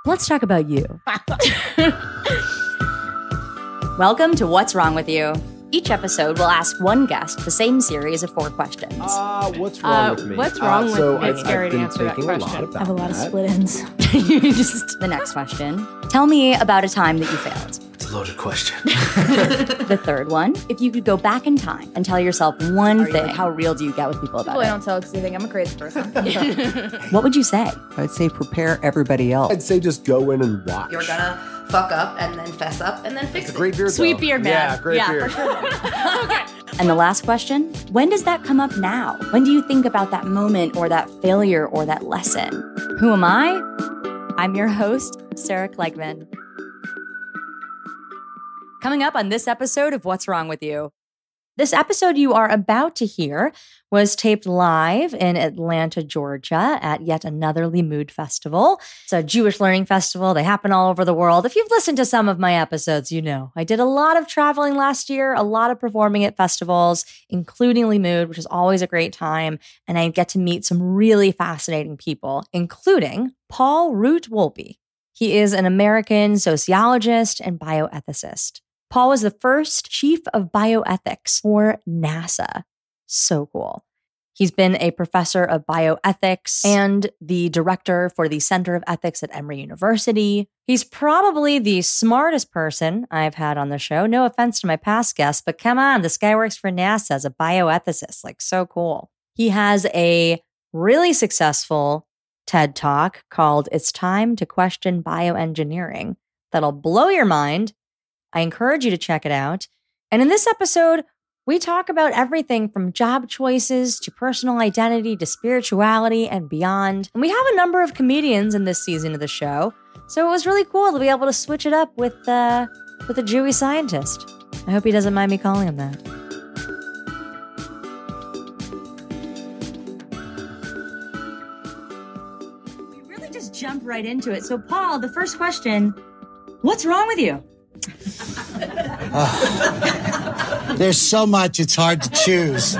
Let's talk about you. Welcome to What's Wrong With You. Each episode will ask one guest the same series of 4 questions. What's wrong with me? What's wrong with me? It's scary to answer that question. I have a lot of split ends. The next question. Tell me about a time that you failed. It's a loaded question. The third one. If you could go back in time and tell yourself one thing, how real do you get with people about I it? don't tell because they think I'm a crazy person. What would you say? I'd say prepare everybody else. I'd say just go in and watch. You're gonna fuck up and then fess up and then fix it. Great beard, Sweet though. beard, man. Yeah, great beard. For sure. Okay. And the last question, when does that come up now? When do you think about that moment or that failure or that lesson? Who am I? I'm your host, Sarah Klegman. Coming up on this episode of What's Wrong With You. This episode you are about to hear was taped live in Atlanta, Georgia at yet another Limmud Festival. It's a Jewish learning festival. They happen all over the world. If you've listened to some of my episodes, you know I did a lot of traveling last year, a lot of performing at festivals, including Limmud, which is always a great time. And I get to meet some really fascinating people, including Paul Root Wolpe. He is an American sociologist and bioethicist. Paul was the first chief of bioethics for NASA. So cool. He's been a professor of bioethics and the director for the Center of Ethics at Emory University. He's probably the smartest person I've had on the show. No offense to my past guests, but come on, this guy works for NASA as a bioethicist. Like, so cool. He has a really successful TED Talk called It's Time to Question Bioengineering that'll blow your mind. I encourage you to check it out. And in this episode, we talk about everything from job choices to personal identity to spirituality and beyond. And we have a number of comedians in this season of the show, so it was really cool to be able to switch it up with a Jewish scientist. I hope he doesn't mind me calling him that. We really just jump right into it. So, Paul, the first question, what's wrong with you? There's so much, it's hard to choose.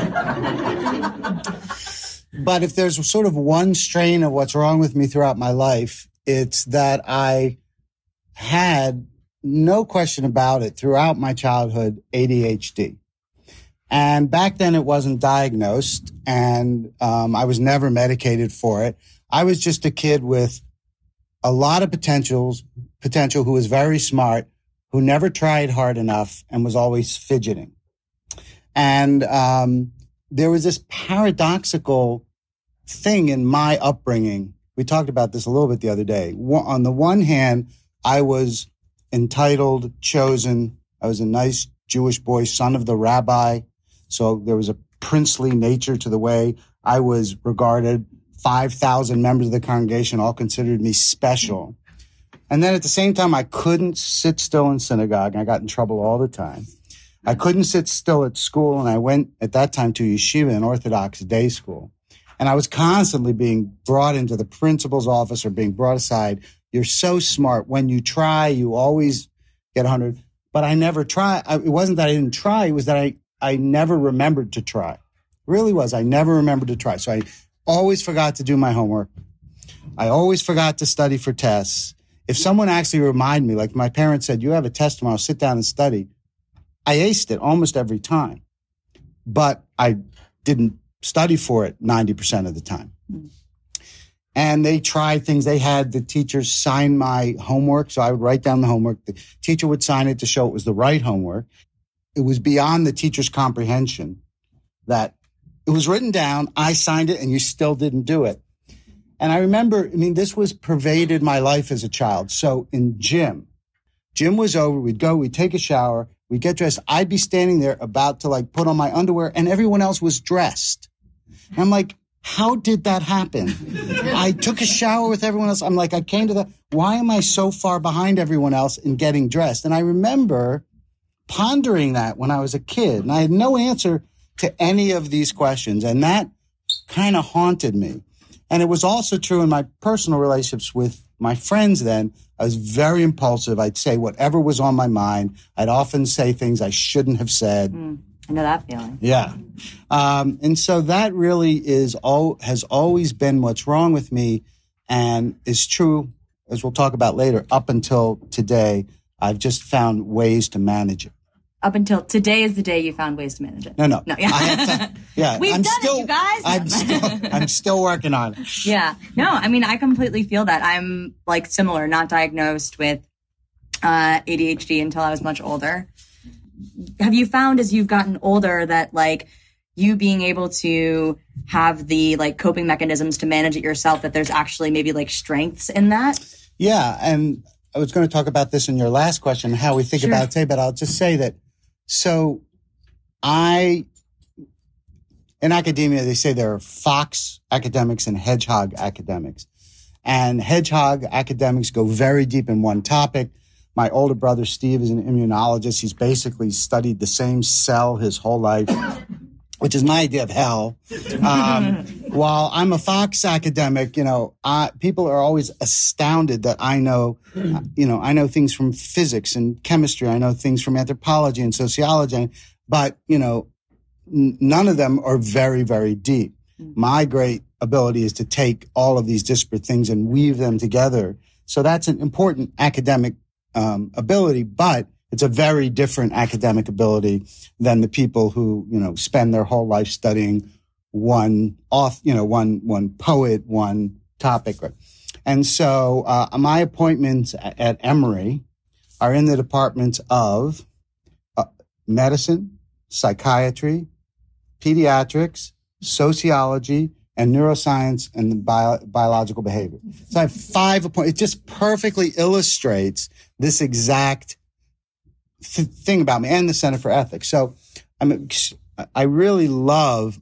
But if there's sort of one strain of what's wrong with me throughout my life, it's that I had, no question about it, throughout my childhood, ADHD. And back then it wasn't diagnosed, and I was never medicated for it. I was just a kid with a lot of potential who was very smart, who never tried hard enough and was always fidgeting. And there was this paradoxical thing in my upbringing. We talked about this a little bit the other day. On the one hand, I was entitled, chosen. I was a nice Jewish boy, son of the rabbi. So there was a princely nature to the way I was regarded. 5,000 members of the congregation all considered me special. And then at the same time, I couldn't sit still in synagogue. I got in trouble all the time. I couldn't sit still at school. And I went at that time to yeshiva, an Orthodox day school. And I was constantly being brought into the principal's office or being brought aside. You're so smart. When you try, you always get 100. But I never tried. It wasn't that I didn't try. It was that I never remembered to try. It really was. I never remembered to try. So I always forgot to do my homework. I always forgot to study for tests. If someone actually reminded me, like my parents said, you have a test tomorrow, sit down and study, I aced it almost every time. But I didn't study for it 90% of the time. And they tried things. They had the teachers sign my homework, so I would write down the homework. The teacher would sign it to show it was the right homework. It was beyond the teacher's comprehension that it was written down, I signed it, and you still didn't do it. And I remember, this was pervaded my life as a child. So in gym was over, we'd go, we'd take a shower, we'd get dressed. I'd be standing there about to put on my underwear and everyone else was dressed. And I'm like, how did that happen? I took a shower with everyone else. I'm like, I came to why am I so far behind everyone else in getting dressed? And I remember pondering that when I was a kid and I had no answer to any of these questions. And that kind of haunted me. And it was also true in my personal relationships with my friends then. I was very impulsive. I'd say whatever was on my mind. I'd often say things I shouldn't have said. I know that feeling. Yeah. And so that really has always been what's wrong with me and is true as we'll talk about later, up until today, I've just found ways to manage it. Up until today is the day you found ways to manage it. No. Yeah. I have to, yeah. We've done it, you guys. I'm still working on it. Yeah. No, I mean, I completely feel that. I'm like similar, not diagnosed with ADHD until I was much older. Have you found as you've gotten older that like you being able to have the like coping mechanisms to manage it yourself, that there's actually maybe like strengths in that? Yeah. And I was going to talk about this in your last question, how we think about it today, but I'll just say that. So in academia, they say there are fox academics and hedgehog academics. And hedgehog academics go very deep in one topic. My older brother, Steve, is an immunologist. He's basically studied the same cell his whole life, which is my idea of hell. While I'm a fox academic, people are always astounded that I know things from physics and chemistry. I know things from anthropology and sociology, but, none of them are very, very deep. My great ability is to take all of these disparate things and weave them together. So that's an important academic ability, but it's a very different academic ability than the people who, spend their whole life studying one poet, one topic. And so my appointments at Emory are in the departments of medicine, psychiatry, pediatrics, sociology, and neuroscience and biological behavior. So I have 5 appointments. It just perfectly illustrates this exact thing about me and the Center for Ethics. So I really love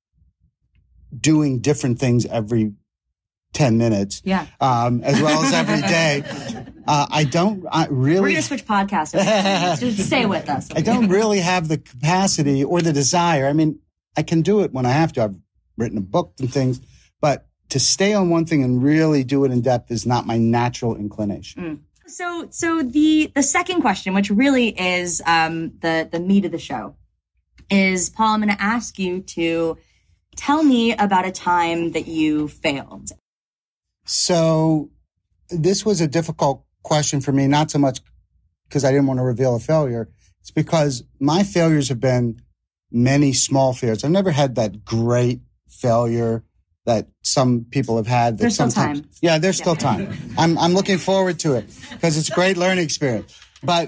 doing different things every 10 minutes. Yeah. As well as every day. We're going to switch podcasts. Just stay with us. I don't really have the capacity or the desire. I mean, I can do it when I have to. I've written a book and things, but to stay on one thing and really do it in depth is not my natural inclination. So the second question, which really is the meat of the show, is, Paul, I'm going to ask you to tell me about a time that you failed. So this was a difficult question for me, not so much because I didn't want to reveal a failure. It's because my failures have been many small failures. I've never had that great failure that some people have had. There's still time. Yeah, there's still time. I'm looking forward to it because it's a great learning experience. But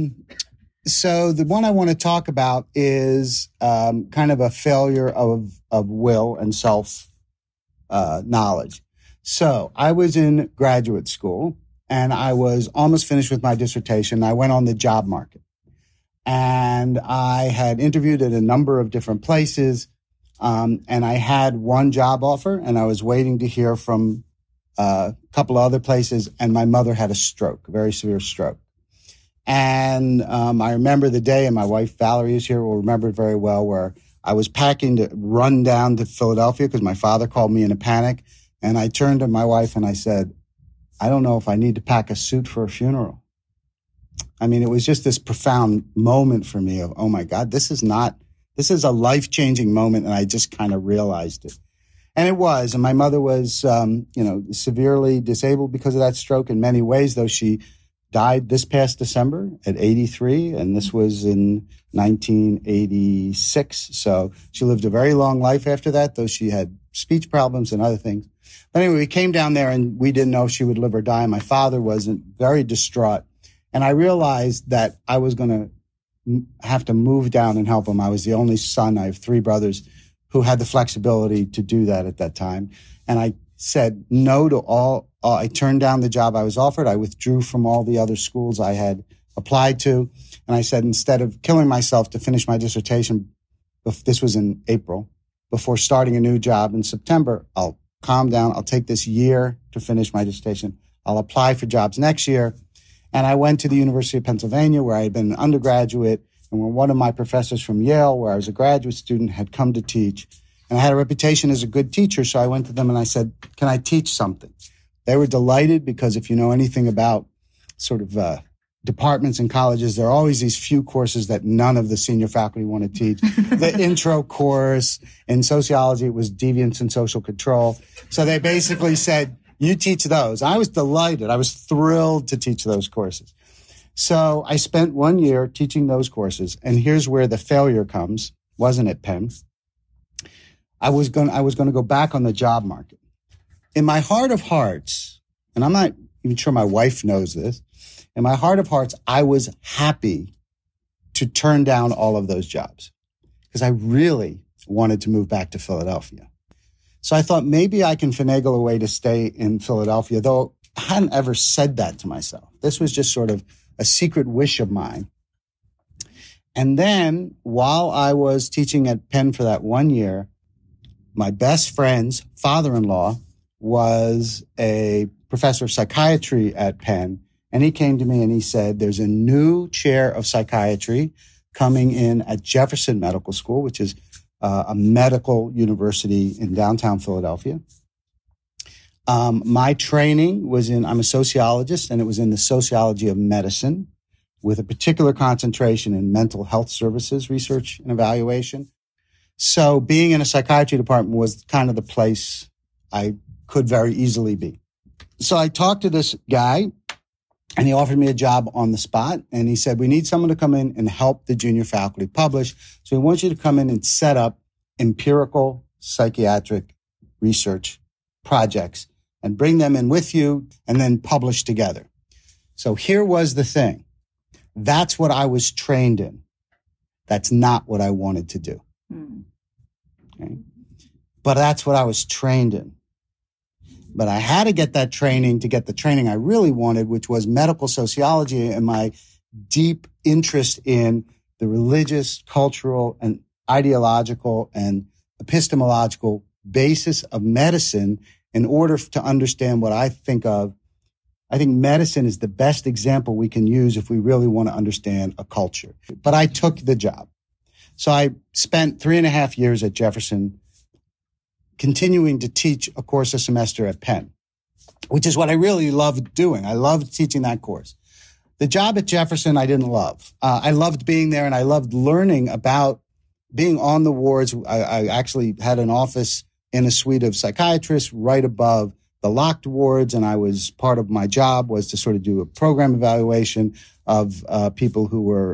so the one I want to talk about is kind of a failure of will and self knowledge. So I was in graduate school and I was almost finished with my dissertation. I went on the job market and I had interviewed at a number of different places. And I had one job offer and I was waiting to hear from a couple of other places. And my mother had a stroke, a very severe stroke. And I remember the day, and my wife Valerie is here, will remember it very well, where I was packing to run down to Philadelphia because my father called me in a panic. And I turned to my wife and I said, I don't know if I need to pack a suit for a funeral. I mean, it was just this profound moment for me of, oh my God, this is a life-changing moment. And I just kind of realized it. And it was. And my mother was, severely disabled because of that stroke in many ways, though she died this past December at 83. And this was in 1986. So she lived a very long life after that, though she had speech problems and other things. But anyway, we came down there and we didn't know if she would live or die. My father wasn't very distraught. And I realized that I was going to have to move down and help him. I was the only son. I have 3 brothers who had the flexibility to do that at that time. And I said no to all. I turned down the job I was offered. I withdrew from all the other schools I had applied to. And I said, instead of killing myself to finish my dissertation, this was in April, before starting a new job in September, I'll calm down. I'll take this year to finish my dissertation. I'll apply for jobs next year. And I went to the University of Pennsylvania, where I had been an undergraduate, and where one of my professors from Yale, where I was a graduate student, had come to teach. And I had a reputation as a good teacher, so I went to them and I said, can I teach something? They were delighted because if you know anything about sort of departments and colleges, there are always these few courses that none of the senior faculty want to teach. The intro course in sociology, it was deviance and social control. So they basically said, You teach those. I was delighted. I was thrilled to teach those courses. So I spent 1 year teaching those courses. And here's where the failure comes. Wasn't it, Penn? I was going to go back on the job market. In my heart of hearts, and I'm not even sure my wife knows this, in my heart of hearts, I was happy to turn down all of those jobs because I really wanted to move back to Philadelphia. So I thought maybe I can finagle a way to stay in Philadelphia, though I hadn't ever said that to myself. This was just sort of a secret wish of mine. And then while I was teaching at Penn for that 1 year, my best friend's father-in-law was a professor of psychiatry at Penn. And he came to me and he said, there's a new chair of psychiatry coming in at Jefferson Medical School, which is a medical university in downtown Philadelphia. My training was I'm a sociologist, and it was in the sociology of medicine with a particular concentration in mental health services research and evaluation. So being in a psychiatry department was kind of the place I could very easily be. So I talked to this guy, and he offered me a job on the spot. And he said, we need someone to come in and help the junior faculty publish. So we want you to come in and set up empirical psychiatric research projects and bring them in with you and then publish together. So here was the thing. That's what I was trained in. That's not what I wanted to do. Okay? But that's what I was trained in. But I had to get that training to get the training I really wanted, which was medical sociology and my deep interest in the religious, cultural, and ideological and epistemological basis of medicine in order to understand what I think of. I think medicine is the best example we can use if we really want to understand a culture. But I took the job. So I spent 3.5 years at Jefferson continuing to teach a course a semester at Penn, which is what I really loved doing. I loved teaching that course. The job at Jefferson, I didn't love. I loved being there, and I loved learning about being on the wards. I actually had an office in a suite of psychiatrists right above the locked wards, and I was part of my job was to sort of do a program evaluation of people who were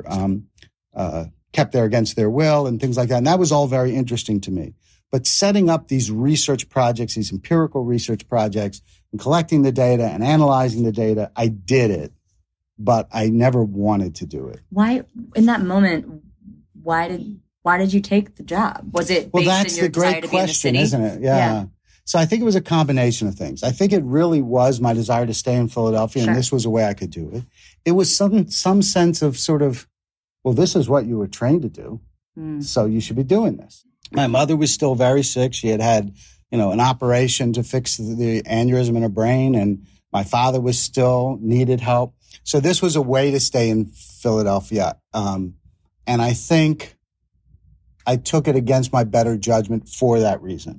kept there against their will and things like that. And that was all very interesting to me. But setting up these research projects, these empirical research projects, and collecting the data and analyzing the data, I did it, but I never wanted to do it. Why, in that moment, why did you take the job? Was it based in your desire to be in the city? Isn't it? Yeah. So I think it was a combination of things. I think it really was my desire to stay in Philadelphia, and this was a way I could do it. It was some sense of sort of, well, this is what you were trained to do, so you should be doing this. My mother was still very sick. She had an operation to fix the aneurysm in her brain, and my father was still needed help. So this was a way to stay in Philadelphia. And I think I took it against my better judgment for that reason.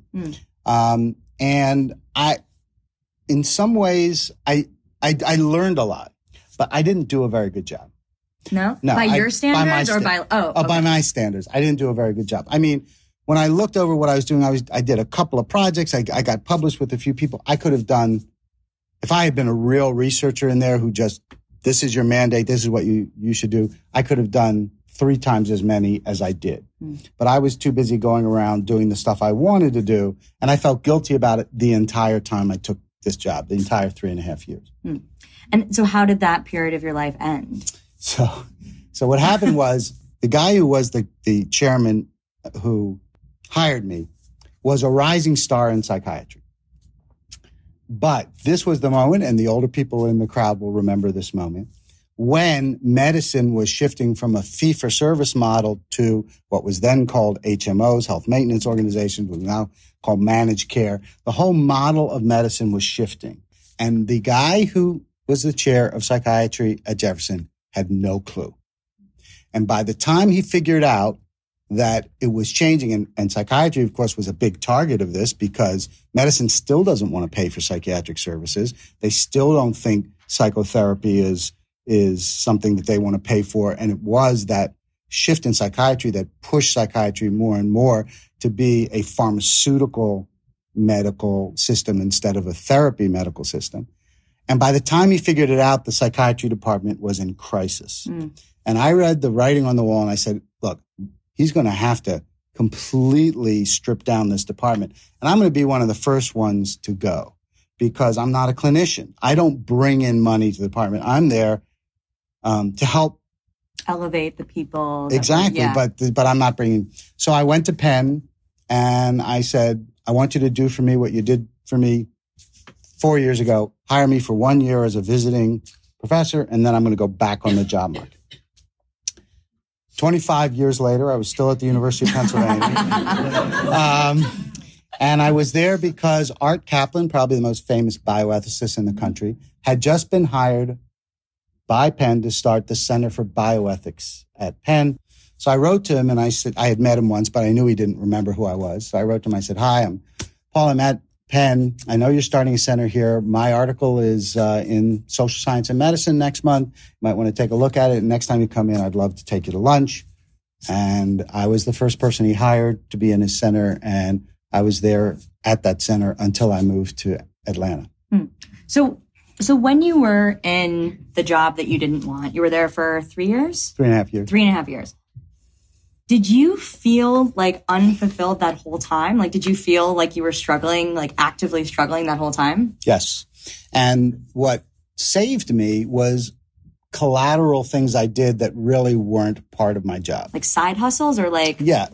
And in some ways, I learned a lot, but I didn't do a very good job. No? By your standards or by... By my standards. I didn't do a very good job. I mean, when I looked over what I was doing, I did a couple of projects. I got published with a few people. I could have done, if I had been a real researcher in there who just, this is your mandate, this is what you should do, I could have done 3 times as many as I did. But I was too busy going around doing the stuff I wanted to do, and I felt guilty about it the entire time I took this job, the entire 3.5 years. And so how did that period of your life end? So what happened was the guy who was the chairman who hired me was a rising star in psychiatry. But this was the moment, and the older people in the crowd will remember this moment, when medicine was shifting from a fee-for-service model to what was then called HMOs, health maintenance organizations, was now called managed care. The whole model of medicine was shifting. And the guy who was the chair of psychiatry at Jefferson had no clue. And by the time he figured out that it was changing, and psychiatry, of course, was a big target of this because medicine still doesn't want to pay for psychiatric services. They still don't think psychotherapy is something that they want to pay for. And it was that shift in psychiatry that pushed psychiatry more and more to be a pharmaceutical medical system instead of a therapy medical system. And by the time he figured it out, the psychiatry department was in crisis. And I read the writing on the wall and I said, look, he's going to have to completely strip down this department. And I'm going to be one of the first ones to go because I'm not a clinician. I don't bring in money to the department. I'm there to help elevate the people. Exactly. But I'm not bringing. So I went to Penn and I said, I want you to do for me what you did for me 4 years ago. Hire me for 1 year as a visiting professor, and then I'm going to go back on the job market. 25 years later, I was still at the University of Pennsylvania. And I was there because Art Kaplan, probably the most famous bioethicist in the country, had just been hired by Penn to start the Center for Bioethics at Penn. So I wrote to him and I said, I had met him once, but I knew he didn't remember who I was. So I wrote to him, I said, hi, I'm Paul, I'm at Penn. I know you're starting a center here. My article is in Social Science and Medicine next month. You might want to take a look at it. And next time you come in, I'd love to take you to lunch. And I was the first person he hired to be in his center. And I was there at that center until I moved to Atlanta. So when you were in the job that you didn't want, you were there for 3 years? 3.5 years. 3.5 years. Did you feel like unfulfilled that whole time? Like, did you feel like you were struggling, like actively struggling that whole time? Yes. And what saved me was collateral things I did that really weren't part of my job. Like side hustles or like? Yeah.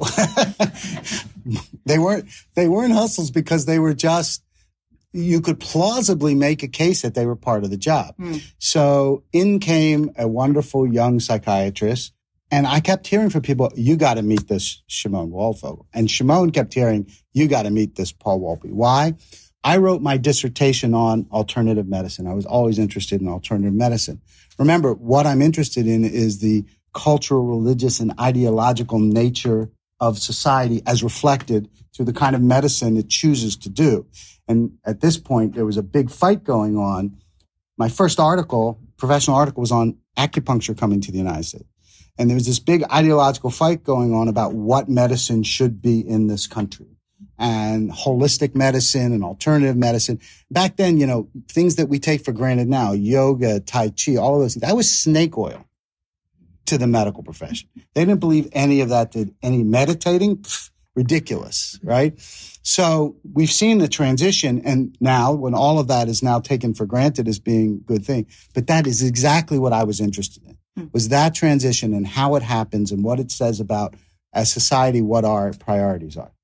They weren't hustles because they were just, you could plausibly make a case that they were part of the job. So in came a wonderful young psychiatrist. And I kept hearing from people, you got to meet this Shimon Waldfogel. And Shimon kept hearing, you got to meet this Paul Wolpe. Why? I wrote my dissertation on alternative medicine. I was always interested in alternative medicine. Remember, what I'm interested in is the cultural, religious, and ideological nature of society as reflected through the kind of medicine it chooses to do. And at this point, there was a big fight going on. My first article, professional article, was on acupuncture coming to the United States. And there was this big ideological fight going on about what medicine should be in this country and holistic medicine and alternative medicine. Back then, you know, things that we take for granted now, yoga, Tai Chi, all of those things, that was snake oil to the medical profession. They didn't believe any of that did any meditating. Pfft, ridiculous, right? So we've seen the transition. And now when all of that is now taken for granted as being a good thing, but that is exactly what I was interested in. Was that transition and how it happens and what it says about, as society, what our priorities are.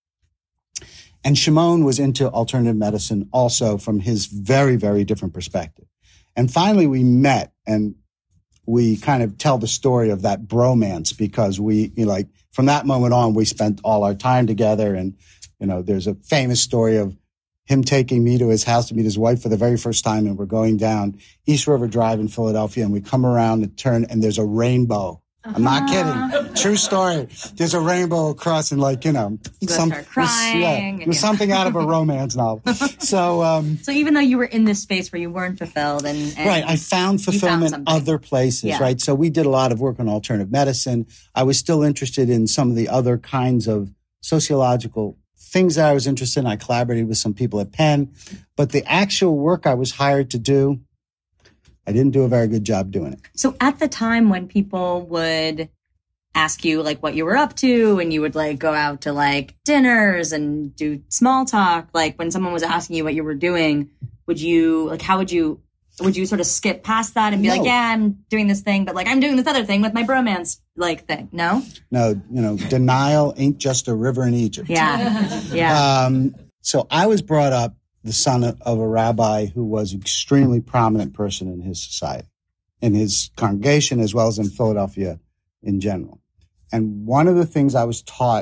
And Shimon was into alternative medicine also from his very, very different perspective. And finally, we met and we kind of tell the story of that bromance because we, you know, like from that moment on, we spent all our time together. And, you know, there's a famous story of him taking me to his house to meet his wife for the very first time. And we're going down East River Drive in Philadelphia and we come around the turn and there's a rainbow. I'm not kidding. True story. There's a rainbow across and like, you know, start crying. It was something out of a romance novel. So even though you were in this space where you weren't fulfilled and right, I found fulfillment other places, right? So we did a lot of work on alternative medicine. I was still interested in some of the other kinds of sociological things that I was interested in. I collaborated with some people at Penn, but the actual work I was hired to do, I didn't do a very good job doing it. So at the time when people would ask you like what you were up to and you would like go out to like dinners and do small talk, like when someone was asking you what you were doing, would you like, how would you sort of skip past that and be like, yeah, I'm doing this thing, but like I'm doing this other thing with my bromance like thing? No, you know, denial ain't just a river in Egypt. Yeah. So I was brought up the son of a rabbi who was an extremely prominent person in his society, in his congregation, as well as in Philadelphia in general. And one of the things I was taught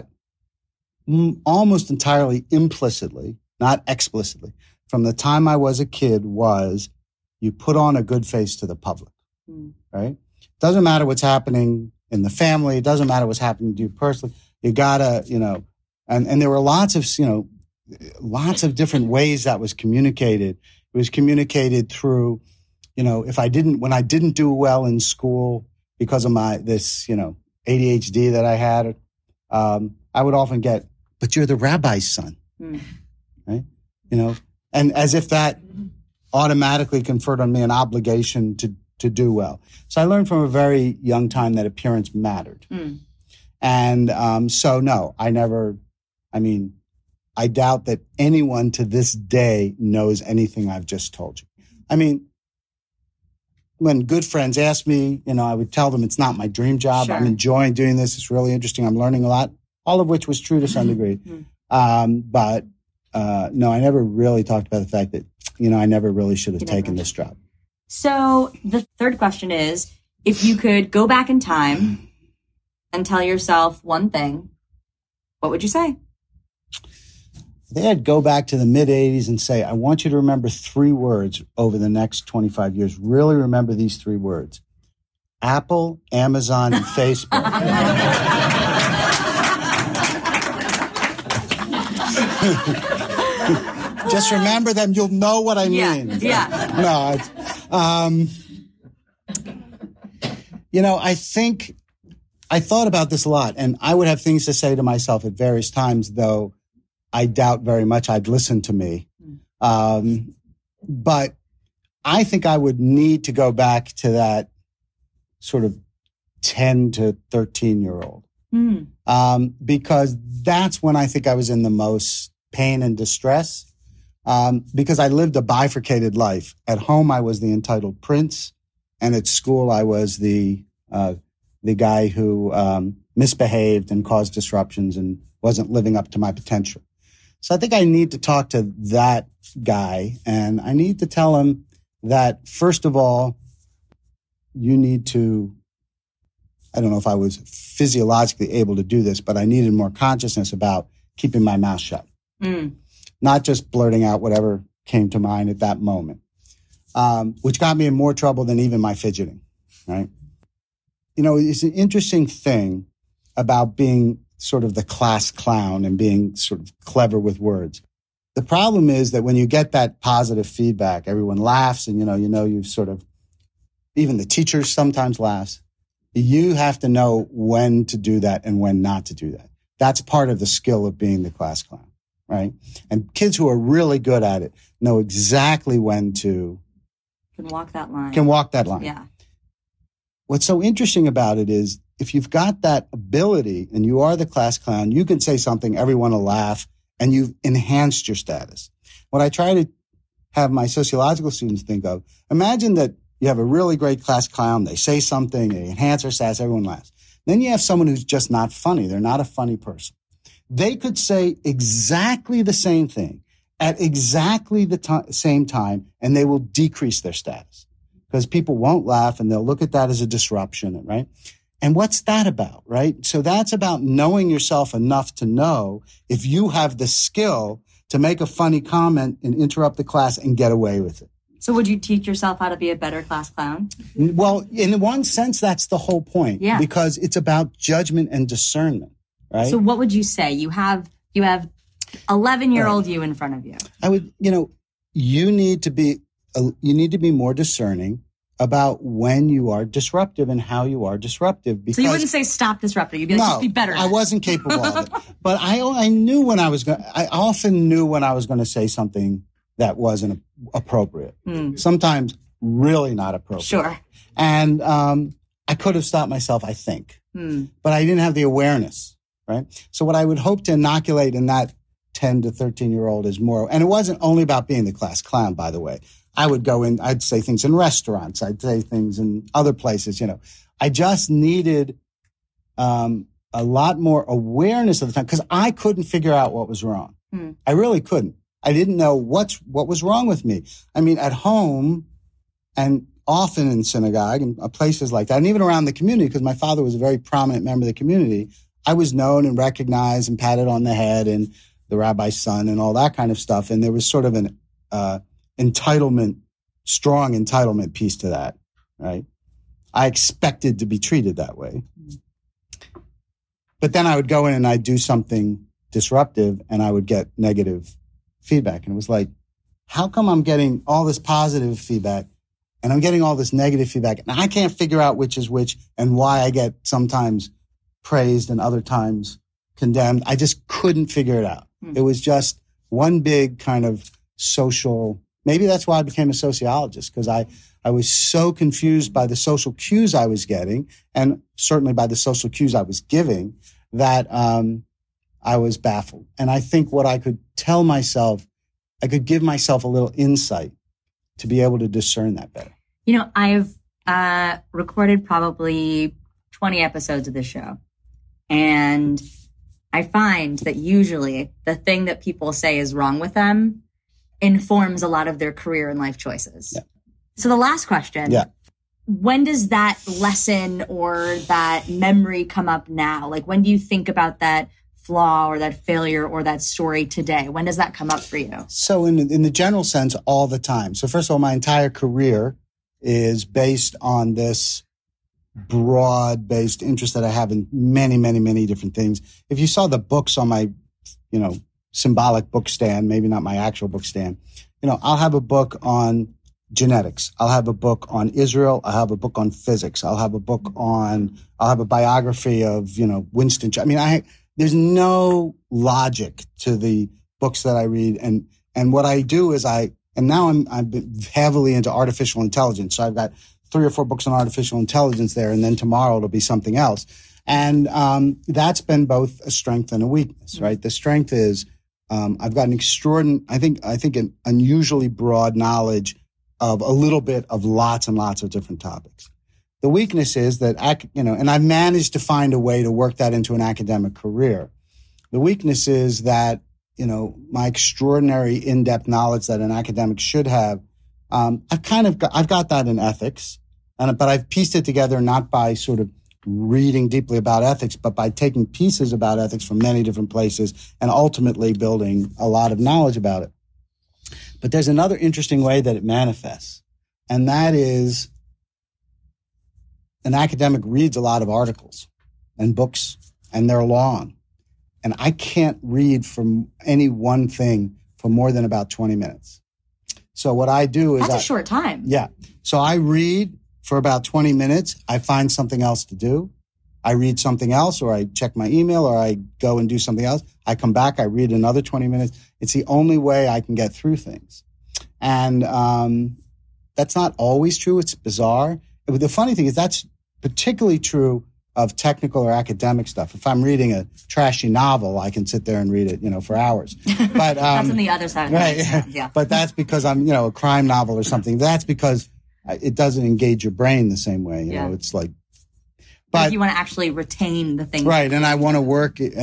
almost entirely implicitly, not explicitly, from the time I was a kid was you put on a good face to the public, right? Doesn't matter what's happening in the family. It doesn't matter what's happening to you personally. You gotta, you know, and there were lots of, you know, lots of different ways that was communicated. It was communicated through, you know, when I didn't do well in school because of this, you know, ADHD that I had, I would often get, but you're the rabbi's son, right? and as if that automatically conferred on me an obligation to do well. So I learned from a very young time that appearance mattered. And so, no, I doubt that anyone to this day knows anything I've just told you. I mean, when good friends ask me, I would tell them it's not my dream job. Sure. I'm enjoying doing this. It's really interesting. I'm learning a lot, all of which was true to some degree. But no, I never really talked about the fact that, I never really should have taken this job. So the third question is, if you could go back in time and tell yourself one thing, what would you say? I think I'd go back to the mid-'80s and say, I want you to remember 3 words over the next 25 years. Really remember these 3 words. Apple, Amazon, and Facebook. Just remember them. You'll know what I mean. Yeah. No, I thought about this a lot, and I would have things to say to myself at various times, though I doubt very much I'd listen to me. But I think I would need to go back to that sort of 10 to 13-year-old. Because that's when I think I was in the most pain and distress. Because I lived a bifurcated life. At home, I was the entitled prince. And at school, I was the guy who misbehaved and caused disruptions and wasn't living up to my potential. So I think I need to talk to that guy, and I need to tell him that, first of all, you need to, I don't know if I was physiologically able to do this, but I needed more consciousness about keeping my mouth shut. Not just blurting out whatever came to mind at that moment, which got me in more trouble than even my fidgeting, right? It's an interesting thing about being sort of the class clown and being sort of clever with words. The problem is that when you get that positive feedback, everyone laughs and, you've sort of, even the teachers sometimes laughs. You have to know when to do that and when not to do that. That's part of the skill of being the class clown, right? And kids who are really good at it know exactly when to... Can walk that line. Yeah. What's so interesting about it is if you've got that ability and you are the class clown, you can say something, everyone will laugh, and you've enhanced your status. What I try to have my sociological students think of, imagine that you have a really great class clown, they say something, they enhance their status, everyone laughs. Then you have someone who's just not funny. They're not a funny person. They could say exactly the same thing at exactly the same time, and they will decrease their status because people won't laugh and they'll look at that as a disruption, right? And what's that about, right? So that's about knowing yourself enough to know if you have the skill to make a funny comment and interrupt the class and get away with it. So would you teach yourself how to be a better class clown? Well, in one sense, that's the whole point. Yeah. Because it's about judgment and discernment, right? So what would you say? You have 11-year-old you in front of you. I would, you need to be more discerning about when you are disruptive and how you are disruptive. Because, so you wouldn't say stop disrupting. You'd be like, just be better at it. I wasn't capable of it. But I knew when I often knew when I was going to say something that wasn't appropriate. Sometimes really not appropriate. Sure. And I could have stopped myself, I think. But I didn't have the awareness, right? So what I would hope to inoculate in that 10 to 13-year-old is more, and it wasn't only about being the class clown, by the way. I'd say things in restaurants. I'd say things in other places, I just needed a lot more awareness of the time because I couldn't figure out what was wrong. I really couldn't. I didn't know what was wrong with me. I mean, at home and often in synagogue and places like that, and even around the community, because my father was a very prominent member of the community, I was known and recognized and patted on the head and the rabbi's son and all that kind of stuff. And there was sort of an strong entitlement piece to that, right? I expected to be treated that way. But then I would go in and I'd do something disruptive and I would get negative feedback. And it was like, how come I'm getting all this positive feedback and I'm getting all this negative feedback and I can't figure out which is which and why I get sometimes praised and other times condemned? I just couldn't figure it out. It was just one big kind of social. Maybe that's why I became a sociologist, because I was so confused by the social cues I was getting, and certainly by the social cues I was giving, that I was baffled. And I think what I could tell myself, I could give myself a little insight to be able to discern that better. You know, I've recorded probably 20 episodes of this show, and I find that usually the thing that people say is wrong with them informs a lot of their career and life choices. Yeah. So the last question, Yeah. When does that lesson or that memory come up now? Like, when do you think about that flaw or that failure or that story today? When does that come up for you? So in the general sense, all the time. So first of all, my entire career is based on this broad-based interest that I have in many, many, many different things. If you saw the books on my, symbolic book stand, maybe not my actual book stand, I'll have a book on genetics. I'll have a book on Israel. I'll have a book on physics. I'll have a biography of, Winston. There's no logic to the books that I read. And what I do is now I'm heavily into artificial intelligence. So I've got 3 or 4 books on artificial intelligence there. And then tomorrow it'll be something else. And, that's been both a strength and a weakness, right? The strength is, I've got an unusually broad knowledge of a little bit of lots and lots of different topics. The weakness is that, and I've managed to find a way to work that into an academic career. The weakness is that, my extraordinary in-depth knowledge that an academic should have, I've got that in ethics, but I've pieced it together not by sort of reading deeply about ethics, but by taking pieces about ethics from many different places and ultimately building a lot of knowledge about it. But there's another interesting way that it manifests, and that is an academic reads a lot of articles and books, and they're long. And I can't read from any one thing for more than about 20 minutes. So what I do is... That's a short time. Yeah. So I read for about 20 minutes. I find something else to do. I read something else, or I check my email, or I go and do something else. I come back, I read another 20 minutes. It's the only way I can get through things. And that's not always true. It's bizarre. The funny thing is that's particularly true of technical or academic stuff. If I'm reading a trashy novel, I can sit there and read it, for hours. But that's on the other side. Right. Yeah. But that's because I'm, a crime novel or something. That's because it doesn't engage your brain the same way. You know, it's like, but if you want to actually retain the thing. Right. And I want to work it,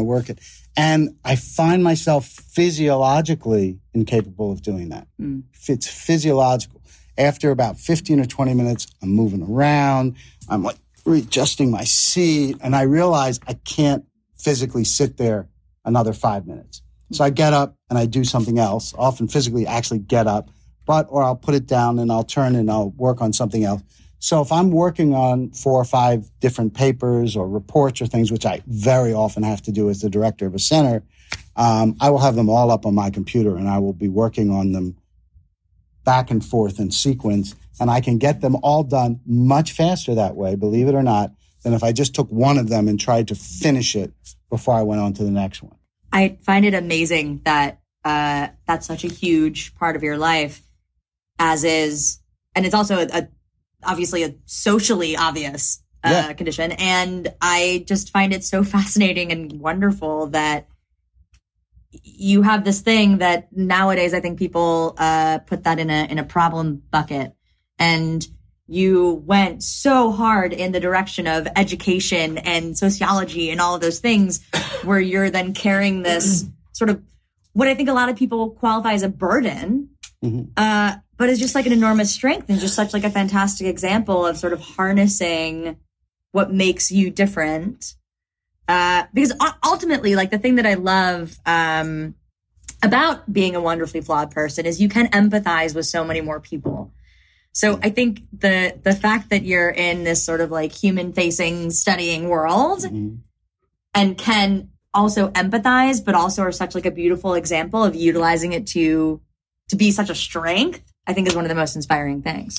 and I find myself physiologically incapable of doing that. It's physiological. After about 15 or 20 minutes, I'm moving around. I'm like readjusting my seat, and I realize I can't physically sit there another 5 minutes. So I get up and I do something else, often physically actually get up, or I'll put it down and I'll turn and I'll work on something else. So if I'm working on 4 or 5 different papers or reports or things, which I very often have to do as the director of a center, I will have them all up on my computer, and I will be working on them back and forth in sequence. And I can get them all done much faster that way, believe it or not, than if I just took one of them and tried to finish it before I went on to the next one. I find it amazing that that's such a huge part of your life, and it's also obviously a socially obvious condition. And I just find it so fascinating and wonderful that you have this thing that nowadays I think people put that in a problem bucket. And you went so hard in the direction of education and sociology and all of those things, where you're then carrying this sort of what I think a lot of people qualify as a burden, but it's just like an enormous strength and just such like a fantastic example of sort of harnessing what makes you different. Because ultimately, like the thing that I love about being a wonderfully flawed person is you can empathize with so many more people. So I think the fact that you're in this sort of like human-facing studying world and can also empathize, but also are such like a beautiful example of utilizing it to be such a strength, I think is one of the most inspiring things.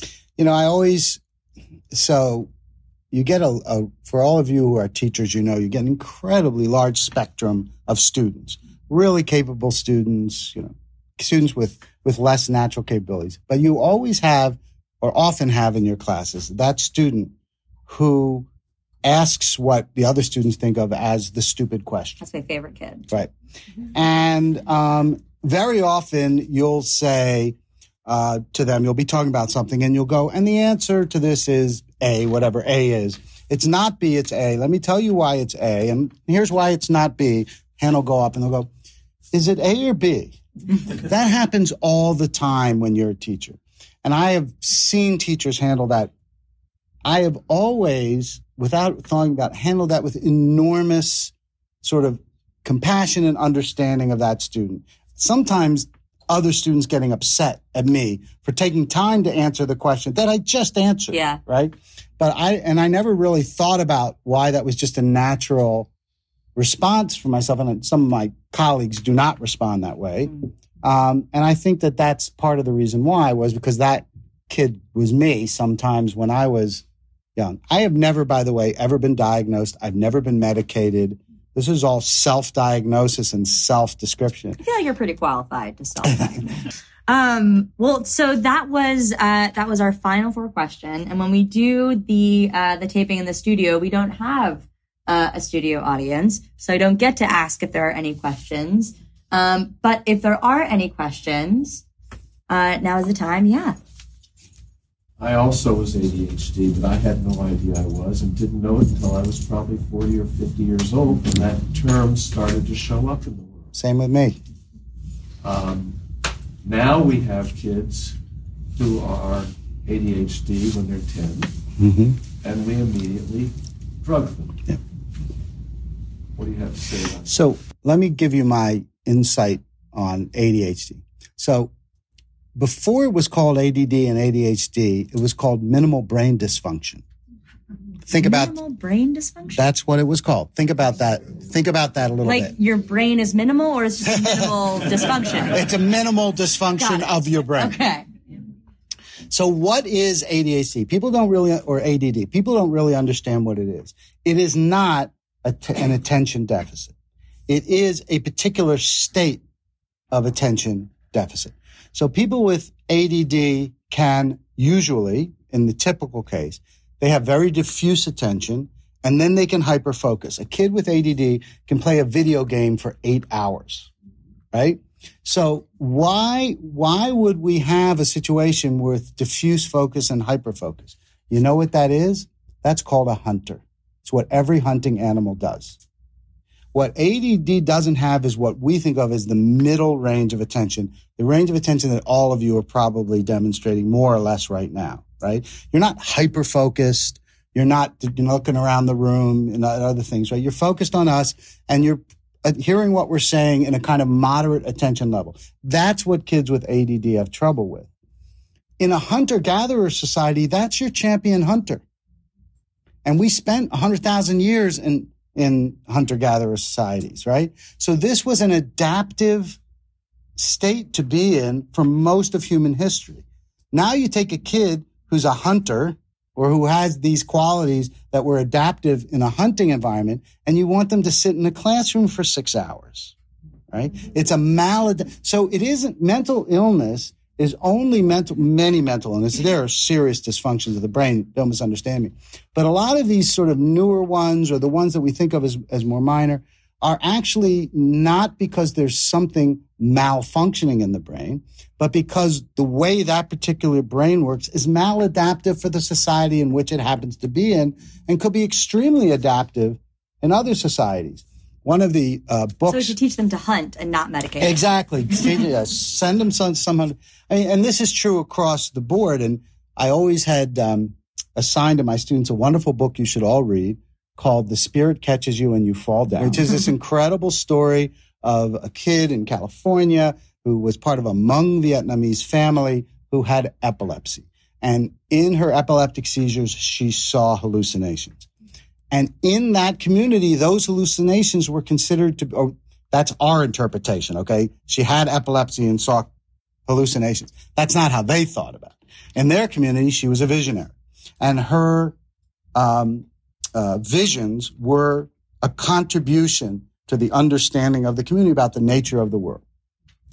You get for all of you who are teachers, you get an incredibly large spectrum of students, really capable students, students with less natural capabilities. But you always have, or often have in your classes, that student who asks what the other students think of as the stupid question. That's my favorite kid. Right. And very often you'll say to them, you'll be talking about something and you'll go, and the answer to this is A, whatever A is. It's not B, it's A. Let me tell you why it's A. And here's why it's not B. Hand will go up and they'll go, is it A or B? That happens all the time when you're a teacher. And I have seen teachers handle that. I have always, without thought about it, handled that with enormous sort of compassion and understanding of that student. Sometimes other students getting upset at me for taking time to answer the question that I just answered. Yeah. Right. But I never really thought about why that was just a natural response for myself. And some of my colleagues do not respond that way. And I think that that's part of the reason why was because that kid was me sometimes when I was young. I have never, by the way, ever been diagnosed. I've never been medicated. This is all self-diagnosis and self-description. I feel like you're pretty qualified to self-diagnose. Well, so that was our final 4 question. And when we do the taping in the studio, we don't have a studio audience, so I don't get to ask if there are any questions. But if there are any questions, now is the time. Yeah. I also was ADHD, but I had no idea I was and didn't know it until I was probably 40 or 50 years old, and that term started to show up in the world. Same with me. Now we have kids who are ADHD when they're 10, and we immediately drug them. Yeah. What do you have to say about that? So let me give you my insight on ADHD. So before it was called ADD and ADHD, it was called minimal brain dysfunction. Think about minimal brain dysfunction. That's what it was called. Think about that. Think about that a little bit. Like your brain is minimal, or it's just a minimal dysfunction? It's a minimal dysfunction of your brain. Okay. So what is ADHD? People don't really, or ADD, people don't really understand what it is. It is not an attention deficit. It is a particular state of attention deficit. So people with ADD can usually, in the typical case, they have very diffuse attention and then they can hyperfocus. A kid with ADD can play a video game for 8 hours, right? So why would we have a situation with diffuse focus and hyperfocus? You know what that is? That's called a hunter. It's what every hunting animal does. What ADD doesn't have is what we think of as the middle range of attention, the range of attention that all of you are probably demonstrating more or less right now, right? You're not hyper-focused. You're not looking around the room and other things, right? You're focused on us and you're hearing what we're saying in a kind of moderate attention level. That's what kids with ADD have trouble with. In a hunter-gatherer society, that's your champion hunter. And we spent 100,000 years in hunter-gatherer societies, right? So this was an adaptive state to be in for most of human history. Now you take a kid who's a hunter or who has these qualities that were adaptive in a hunting environment, and you want them to sit in a classroom for 6 hours, right? It's a So it isn't mental illness is only many mental illness. There are serious dysfunctions of the brain. Don't misunderstand me. But a lot of these sort of newer ones or the ones that we think of as more minor are actually not because there's something malfunctioning in the brain, but because the way that particular brain works is maladaptive for the society in which it happens to be in and could be extremely adaptive in other societies. One of the books... So we should teach them to hunt and not medicate. Exactly. Send them some... and this is true across the board. And I always had assigned to my students a wonderful book you should all read called The Spirit Catches You and You Fall Down, which is this incredible story of a kid in California who was part of a Hmong Vietnamese family who had epilepsy. And in her epileptic seizures, she saw hallucinations. And in that community, those hallucinations were considered to, or that's our interpretation, okay? She had epilepsy and saw hallucinations. That's not how they thought about it. In their community, she was a visionary. And her visions were a contribution to the understanding of the community about the nature of the world.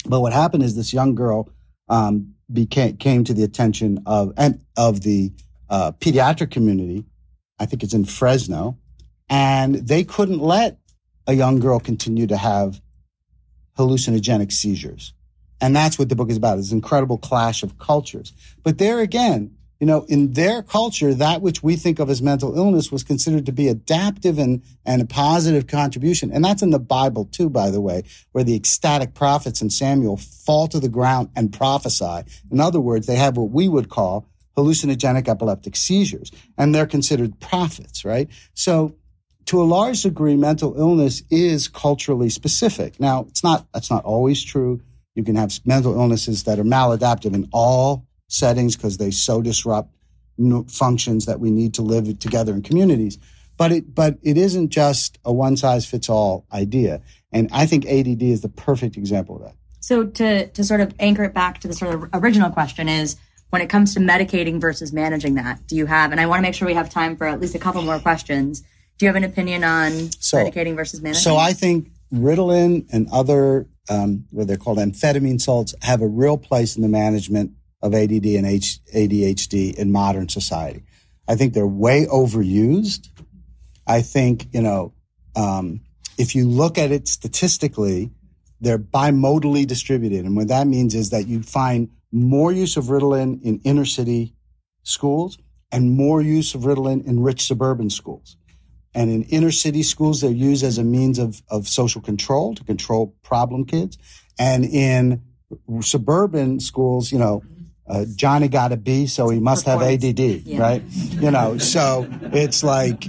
But what happened is this young girl came to the attention of the pediatric community. I think it's in Fresno, and they couldn't let a young girl continue to have hallucinogenic seizures. And that's what the book is about. It's an incredible clash of cultures. But there again, in their culture, that which we think of as mental illness was considered to be adaptive and a positive contribution. And that's in the Bible too, by the way, where the ecstatic prophets in Samuel fall to the ground and prophesy. In other words, they have what we would call hallucinogenic epileptic seizures, and they're considered prophets, right? So to a large degree, mental illness is culturally specific. Now, that's not always true. You can have mental illnesses that are maladaptive in all settings because they so disrupt functions that we need to live together in communities. But it isn't just a one-size-fits-all idea. And I think ADD is the perfect example of that. So to sort of anchor it back to the sort of original question is, when it comes to medicating versus managing that, do you have, and I want to make sure we have time for at least a couple more questions, do you have an opinion on medicating versus managing? So I think Ritalin and other, what they're called amphetamine salts, have a real place in the management of ADD and ADHD in modern society. I think they're way overused. I think, if you look at it statistically, they're bimodally distributed. And what that means is that you find more use of Ritalin in inner city schools and more use of Ritalin in rich suburban schools. And in inner city schools, they're used as a means of social control, to control problem kids. And in suburban schools, Johnny got a B, so he must have ADD, right? So it's like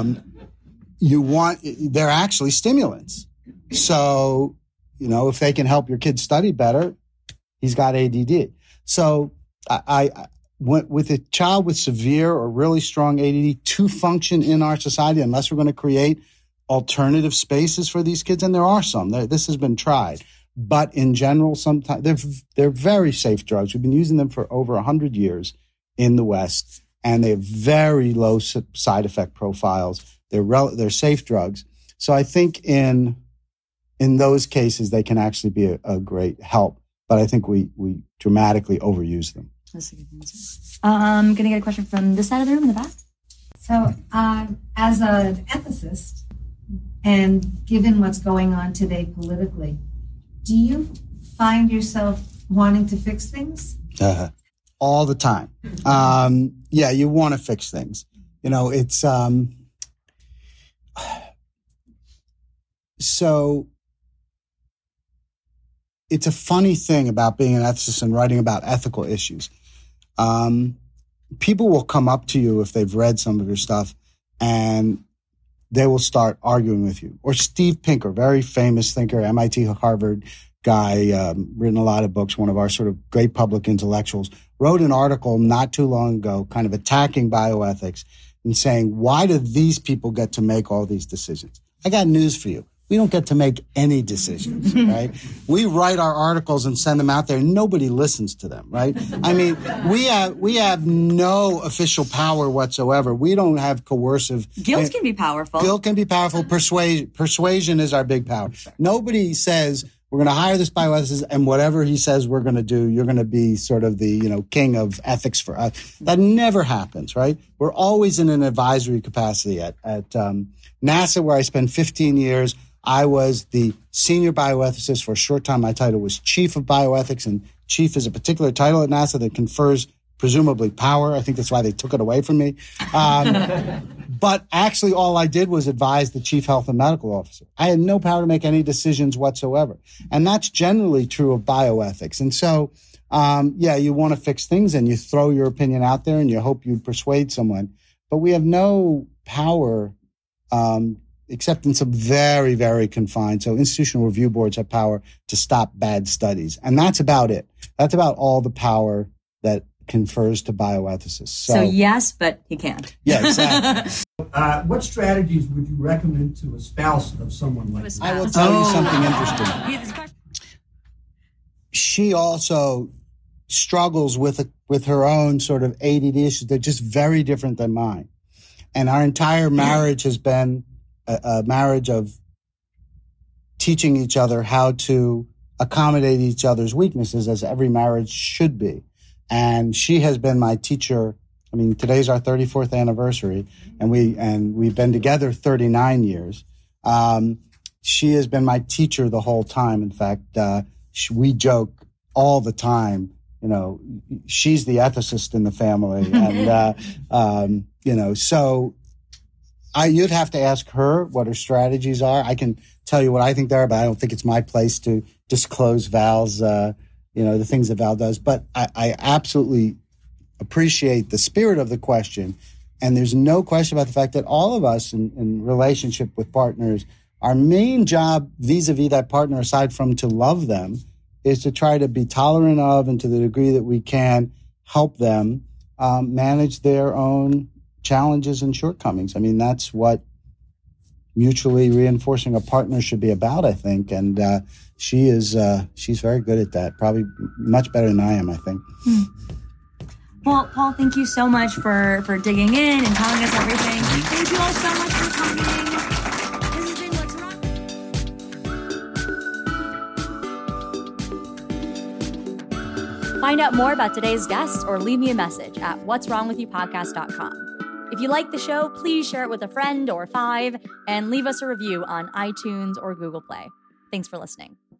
they're actually stimulants. So, if they can help your kid study better, he's got ADD. So I went with a child with severe or really strong ADD to function in our society, unless we're going to create alternative spaces for these kids, and there are some. This has been tried. But in general, sometimes they're very safe drugs. We've been using them for over 100 years in the West, and they have very low side effect profiles. They're safe drugs. So I think in those cases, they can actually be a great help. But I think we dramatically overuse them. That's a good answer. I'm going to get a question from this side of the room in the back. So as an ethicist, and given what's going on today politically, do you find yourself wanting to fix things? All the time. You want to fix things. It's so it's a funny thing about being an ethicist and writing about ethical issues. People will come up to you if they've read some of your stuff, and they will start arguing with you. Or Steve Pinker, very famous thinker, MIT, Harvard guy, written a lot of books, one of our sort of great public intellectuals, wrote an article not too long ago kind of attacking bioethics and saying, why do these people get to make all these decisions? I got news for you. We don't get to make any decisions, right? We write our articles and send them out there. Nobody listens to them, right? I mean, we have no official power whatsoever. We don't have coercive. Guilt can be powerful. Guilt can be powerful. Persuasion is our big power. Nobody says, we're going to hire this bioethicist, and whatever he says we're going to do, you're going to be sort of the, king of ethics for us. That never happens, right? We're always in an advisory capacity at NASA, where I spent 15 years. I was the senior bioethicist for a short time. My title was chief of bioethics, and chief is a particular title at NASA that confers presumably power. I think that's why they took it away from me. But actually all I did was advise the chief health and medical officer. I had no power to make any decisions whatsoever. And that's generally true of bioethics. And so, you want to fix things and you throw your opinion out there and you hope you persuade someone. But we have no power, except in some very, very confined. So institutional review boards have power to stop bad studies. And that's about it. That's about all the power that confers to bioethicists. So yes, but he can't. Yeah, exactly. What strategies would you recommend to a spouse of someone like that? I will tell you something interesting. She also struggles with her own sort of ADD issues. They're just very different than mine. And our entire marriage has been a marriage of teaching each other how to accommodate each other's weaknesses, as every marriage should be. And she has been my teacher. I mean, today's our 34th anniversary, and we've been together 39 years. She has been my teacher the whole time. In fact, we joke all the time, you know, she's the ethicist in the family. And, you know, so you'd have to ask her what her strategies are. I can tell you what I think they are, but I don't think it's my place to disclose Val's, you know, the things that Val does. But I absolutely appreciate the spirit of the question. And there's no question about the fact that all of us in relationship with partners, our main job vis-a-vis that partner, aside from to love them, is to try to be tolerant of, and to the degree that we can, help them manage their own challenges and shortcomings. I mean, that's what mutually reinforcing a partner should be about, I think. And she's very good at that, probably much better than I am, I think. Well, Paul, thank you so much for digging in and telling us everything. Thank you all so much for coming. This has been What's Wrong. Find out more about today's guest or leave me a message at what'swrongwithyoupodcast.com. If you like the show, please share it with a friend or 5 and leave us a review on iTunes or Google Play. Thanks for listening.